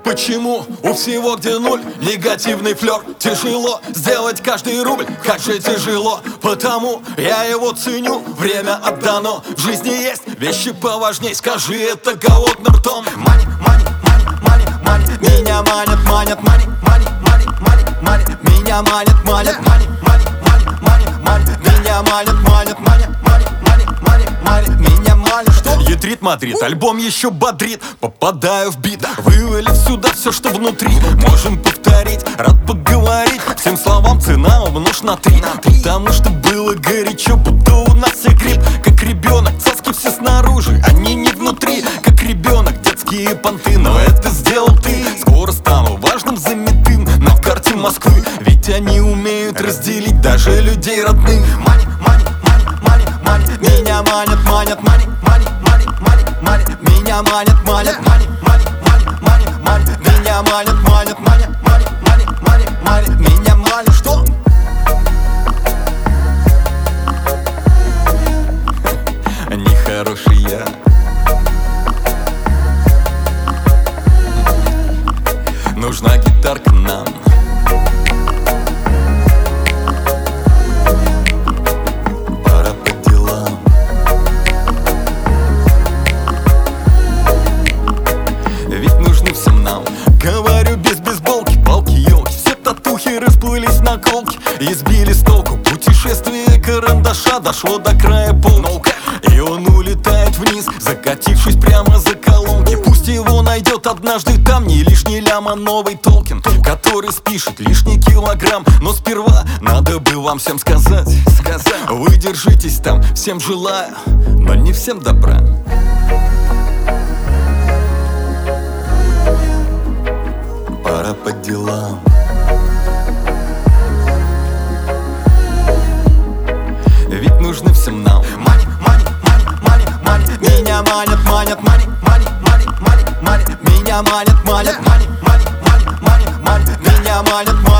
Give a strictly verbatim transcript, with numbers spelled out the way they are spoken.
Почему у всего, где нуль, негативный флёр? Тяжело сделать каждый рубль, как же тяжело. Потому я его ценю, время отдано. В жизни есть вещи поважней, скажи это голодным ртом. Money, money, money, money, money. Меня манят, манят, money, money, money, money, money. Меня манят, манят, money, money, money, money, money. Меня манят, манят, манят, money, money, money, money. Меня манят. Что? Ядрит Мадрид, альбом еще бодрит. Попадаю в бит, вывалив сюда все, что внутри. Можем повторить, рад поговорить. Всем словам цена умножь на три. Потому что было горячо, будто у нас и грипп. Как ребенок, цаски все снаружи, они не внутри. Как ребенок, детские понты, но это сделал ты. Скоро стану важным занятым на карте Москвы. Ведь они умеют разделить даже людей родных. Money, money, money, money, money. Меня манят, манят, money, money, money, money, money. Меня манят, манят, money, money, money, money, money. Меня манят, манят, манят, money, money, money, money. Меня манят, что? Нехороший я. Нужна гитарка нам. Пора по делам. Ведь нужны всем нам. Говорю без бейсболки, палки, елки. Все татухи расплылись на колки и сбили с толку. Путешествие карандаша дошло до края полки. И он улетает вниз, закатившись прямо за колонки. Пусть его найдет однажды там не лишний лям, а новый Толкин, который спишет лишний килограмм. Но сперва надо бы вам всем сказать, сказать. Вы держитесь там, всем желаю, но не всем добра. Пора по делам. Ведь нужны всем нам. Money, money, money, money, money. Меня манят, манят, money, money, money, money, money. Меня манят, манят, money, money, money, money, money. Меня манят, манят.